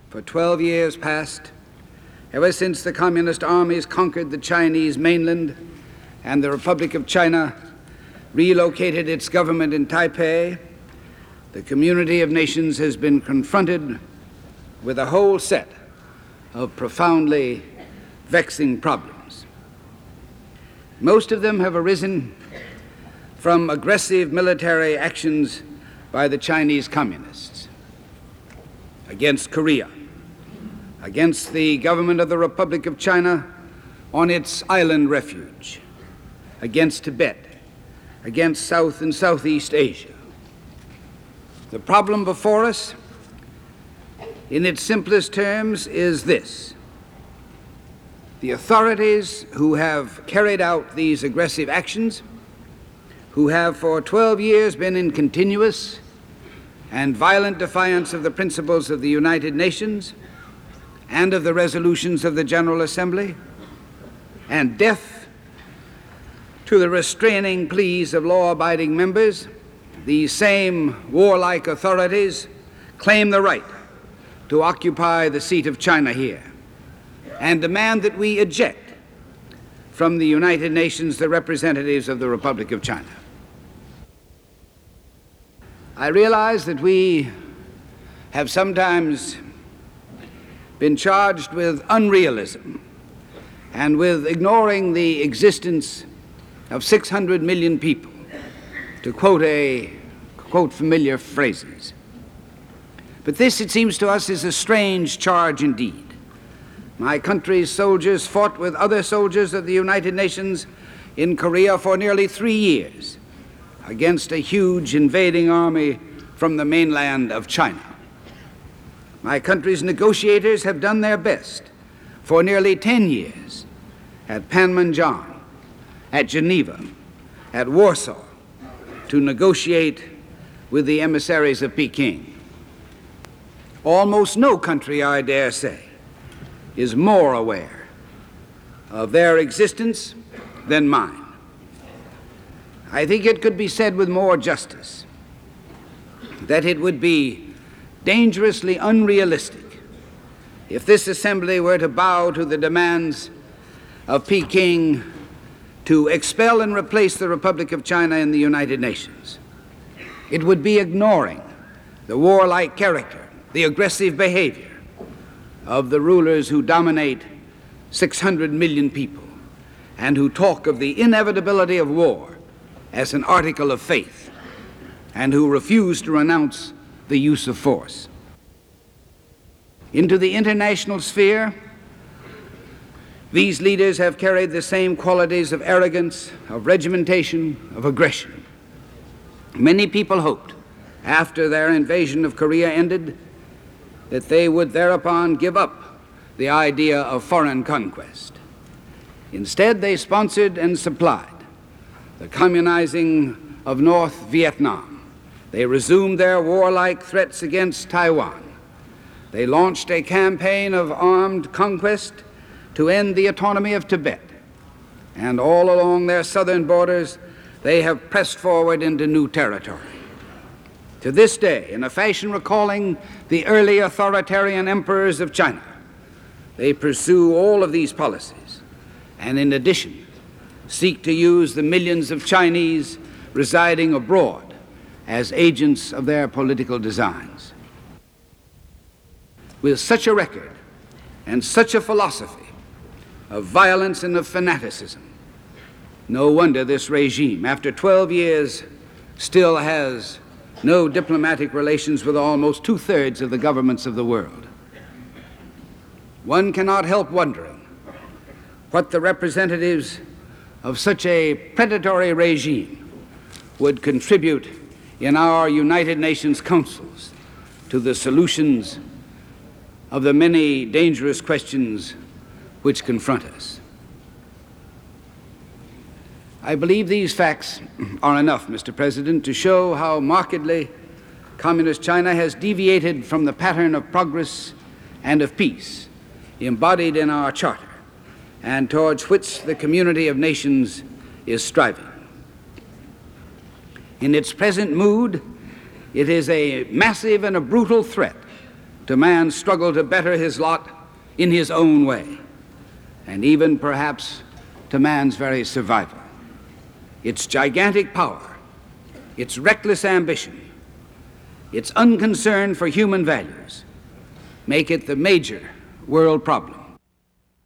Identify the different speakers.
Speaker 1: for 12 years past, ever since the Communist armies conquered the Chinese mainland and the Republic of China relocated its government in Taipei, the community of nations has been confronted with a whole set of profoundly vexing problems. Most of them have arisen from aggressive military actions by the Chinese Communists against Korea, against the government of the Republic of China on its island refuge, against Tibet, against South and Southeast Asia. The problem before us, in its simplest terms, is this: the authorities who have carried out these aggressive actions, who have for 12 years been in continuous and violent defiance of the principles of the United Nations and of the resolutions of the General Assembly, and deaf to the restraining pleas of law-abiding members, these same warlike authorities claim the right to occupy the seat of China here and demand that we eject from the United Nations the representatives of the Republic of China. I realize that we have sometimes been charged with unrealism and with ignoring the existence of 600 million people, to quote familiar phrases. But this, it seems to us, is a strange charge indeed. My country's soldiers fought with other soldiers of the United Nations in Korea for nearly 3 years against a huge invading army from the mainland of China. My country's negotiators have done their best for nearly 10 years at Panmunjom, at Geneva, at Warsaw, to negotiate with the emissaries of Peking. Almost no country, I dare say, is more aware of their existence than mine. I think it could be said with more justice that it would be dangerously unrealistic if this assembly were to bow to the demands of Peking to expel and replace the Republic of China in the United Nations. It would be ignoring the warlike character, the aggressive behavior of the rulers who dominate 600 million people and who talk of the inevitability of war as an article of faith and who refuse to renounce the use of force. Into the international sphere, these leaders have carried the same qualities of arrogance, of regimentation, of aggression. Many people hoped, after their invasion of Korea ended, that they would thereupon give up the idea of foreign conquest. Instead, they sponsored and supplied the communizing of North Vietnam. They resumed their warlike threats against Taiwan. They launched a campaign of armed conquest to end the autonomy of Tibet. And all along their southern borders, they have pressed forward into new territory. To this day, in a fashion recalling the early authoritarian emperors of China, they pursue all of these policies, and in addition, seek to use the millions of Chinese residing abroad as agents of their political designs. With such a record and such a philosophy of violence and of fanaticism, no wonder this regime, after 12 years, still has no diplomatic relations with almost 2/3 of the governments of the world. One cannot help wondering what the representatives of such a predatory regime would contribute in our United Nations councils to the solutions of the many dangerous questions which confront us. I believe these facts are enough, Mr. President, to show how markedly Communist China has deviated from the pattern of progress and of peace embodied in our charter, and towards which the community of nations is striving. In its present mood, it is a massive and a brutal threat to man's struggle to better his lot in his own way, and even perhaps to man's very survival. Its gigantic power, its reckless ambition, its unconcern for human values make it the major world problem.